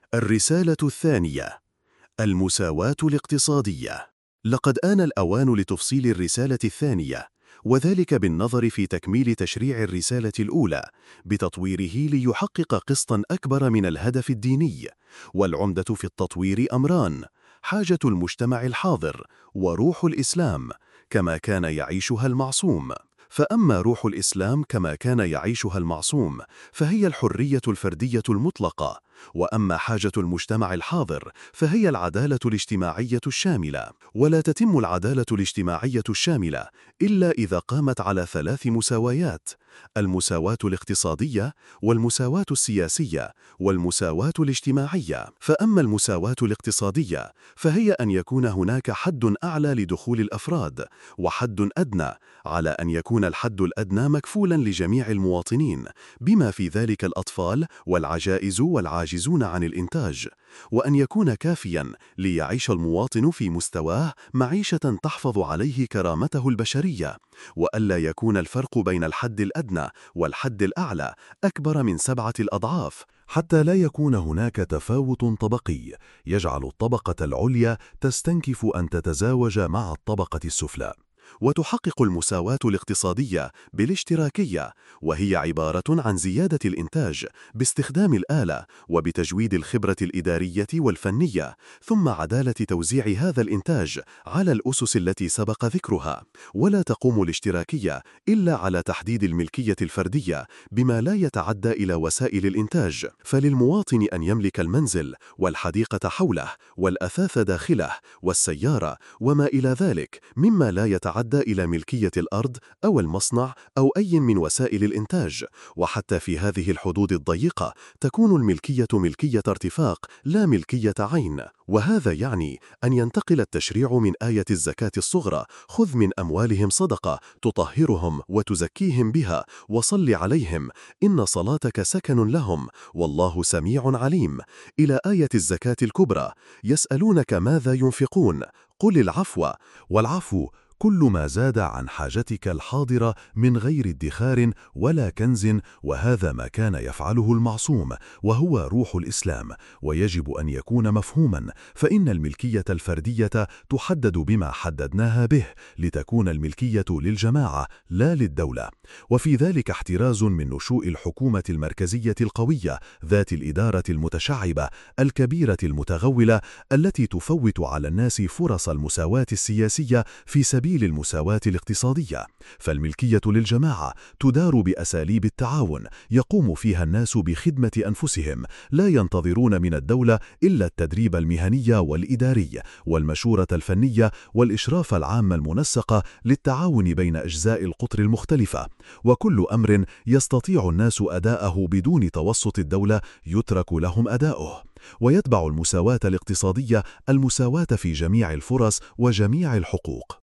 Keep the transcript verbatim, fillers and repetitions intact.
الرسالة الثانية: المساواة الاقتصادية. لقد آن الأوان لتفصيل الرسالة الثانية، وذلك بالنظر في تكميل تشريع الرسالة الأولى بتطويره ليحقق قسطاً أكبر من الهدف الديني. والعمدة في التطوير أمران: حاجة المجتمع الحاضر، وروح الإسلام كما كان يعيشها المعصوم. فأما روح الإسلام كما كان يعيشها المعصوم فهي الحرية الفردية المطلقة، وأما حاجة المجتمع الحاضر فهي العدالة الاجتماعية الشاملة. ولا تتم العدالة الاجتماعية الشاملة إلا إذا قامت على ثلاث مساويات: المساواة الاقتصادية، والمساواة السياسية، والمساواة الاجتماعية. فأما المساواة الاقتصادية فهي أن يكون هناك حد أعلى لدخول الأفراد، وحد أدنى، على أن يكون الحد الأدنى مكفولا لجميع المواطنين، بما في ذلك الأطفال والعجائز والعاجزون عن الإنتاج، وأن يكون كافيا ليعيش المواطن في مستواه معيشة تحفظ عليه كرامته البشرية، وألا يكون الفرق بين الحد الأدنى والحد الأعلى أكبر من سبعة الأضعاف، حتى لا يكون هناك تفاوت طبقي يجعل الطبقة العليا تستنكف أن تتزاوج مع الطبقة السفلى. وتحقق المساواة الاقتصادية بالاشتراكية، وهي عبارة عن زيادة الإنتاج باستخدام الآلة وبتجويد الخبرة الإدارية والفنية، ثم عدالة توزيع هذا الإنتاج على الأسس التي سبق ذكرها. ولا تقوم الاشتراكية إلا على تحديد الملكية الفردية بما لا يتعدى إلى وسائل الإنتاج، فللمواطن أن يملك المنزل والحديقة حوله والأثاث داخله والسيارة وما إلى ذلك، مما لا يتعدى إلى ملكية الأرض أو المصنع أو أي من وسائل الإنتاج. وحتى في هذه الحدود الضيقة تكون الملكية ملكية ارتفاق لا ملكية عين. وهذا يعني أن ينتقل التشريع من آية الزكاة الصغرى: خذ من أموالهم صدقة تطهرهم وتزكيهم بها وصل عليهم إن صلاتك سكن لهم والله سميع عليم، إلى آية الزكاة الكبرى: يسألونك ماذا ينفقون قل العفو، والعفو كل ما زاد عن حاجتك الحاضرة من غير ادخار ولا كنز، وهذا ما كان يفعله المعصوم، وهو روح الإسلام، ويجب أن يكون مفهوما، فإن الملكية الفردية تحدد بما حددناها به لتكون الملكية للجماعة لا للدولة، وفي ذلك احتراز من نشوء الحكومة المركزية القوية ذات الإدارة المتشعبة الكبيرة المتغولة التي تفوت على الناس فرص المساواة السياسية في سبيل المساواة الاقتصادية. فالملكية للجماعة تدار بأساليب التعاون يقوم فيها الناس بخدمة أنفسهم، لا ينتظرون من الدولة إلا التدريب المهني والإداري والمشورة الفنية والإشراف العام المنسق للتعاون بين أجزاء القطر المختلفة، وكل أمر يستطيع الناس أداءه بدون توسط الدولة يترك لهم أداؤه. ويتبع المساواة الاقتصادية المساواة في جميع الفرص وجميع الحقوق.